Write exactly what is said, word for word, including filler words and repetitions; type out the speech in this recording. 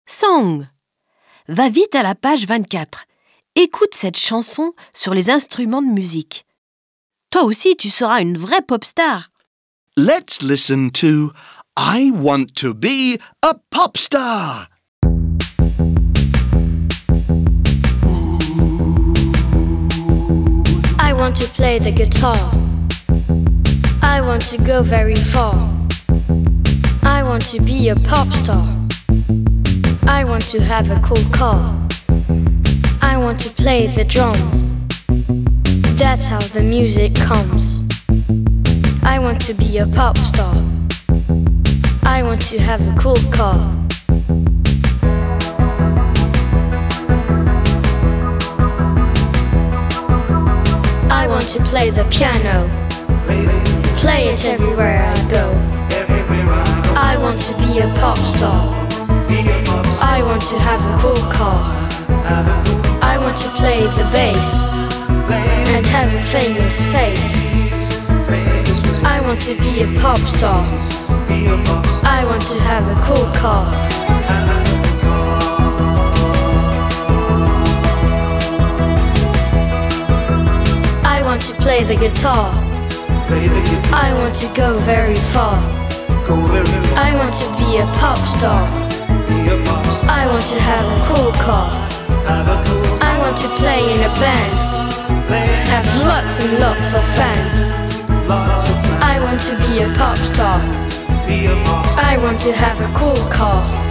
Song. Va vite à la page vingt-quatre. Écoute cette chanson sur les instruments de musique. Toi aussi, tu seras une vraie pop star. Let's listen to I Want to Be a Pop Star. I want to play the guitar. I want to go very far. I want to be a pop star. I want to have a cool car. I want to play the drums. That's how the music comes. I want to be a pop star. I want to have a cool car. I want to play the piano. Play it everywhere I go. I want to be a pop star. I want to have a cool car. I want to play the bass and have a famous face. I want to be a pop star. I want to have a cool car. I want to play the guitar. I want to go very far. I want to be a pop star. I want to have a cool car. I want to play in a band. Have lots and lots of fans. I want to be a pop star. I want to have a cool car.